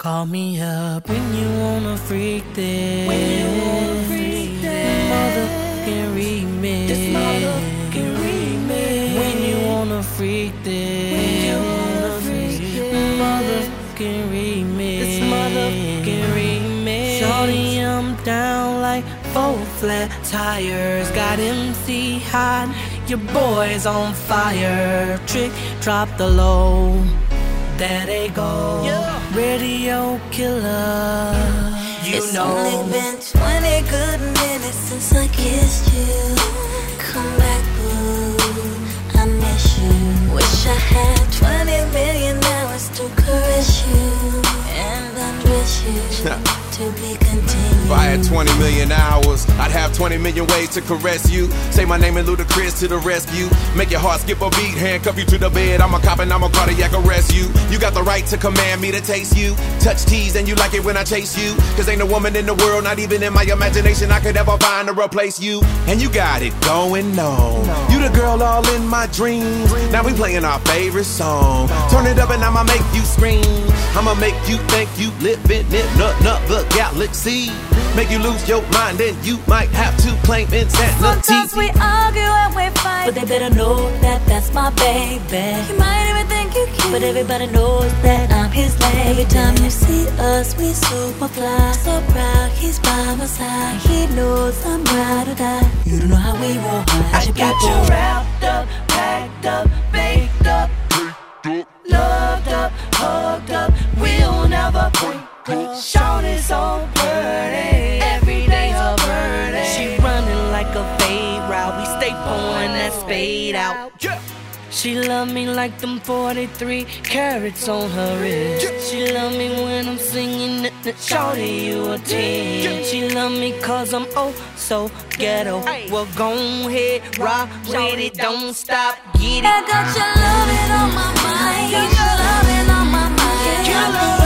Call me up when you wanna freak this. Motherfucking remix. This motherfucking remix. When you wanna freak this. Motherfucking remix. This motherfucking remix. Shorty, I'm down like 4 flat tires. Got MC hot, your boy's on fire. Trick, drop the low. There they go, radio killer. It's only been 20 good minutes since I kissed you. Come back, boo, I miss you. Wish I had 20 million hours to caress you and undress you. To be continued. If I had 20 million hours, I'd have 20 million ways to caress you. Say my name and Ludacris to the rescue. Make your heart skip a beat, handcuff you to the bed. I'm a cop and I'm a cardiac arrest you. You got the right to command me to taste you. Touch tease and you like it when I chase you. Cause ain't a woman in the world, not even in my imagination, I could ever find to replace you. And you got it going on. You the girl all in my dreams. Now we playing our favorite song. Turn it up and I'ma make you scream. I'ma make you think you living in another galaxy. Make you lose your mind and you might have to claim insanity. Sometimes we argue and we fight, but they better know that that's my baby. You might even think you cute, but everybody knows that I'm his lady. Every time you see us, we super fly. So proud, he's by my side. He knows I'm ride or die. You don't know how we roll. I got you wrapped up, packed up, baked up, loved up, hugged up. We'll never break up. Shorty's so pretty, every day's a birthday. She running like a fade route. We stay pouring that spade out. She love me like them 43 carats on her wrist. She love me when I'm singing it. Shorty, you a 10. She love me cause I'm oh so ghetto. Well, go ahead, rock with it, don't stop, get it. I got your loving on my mind. Your loving on my mind.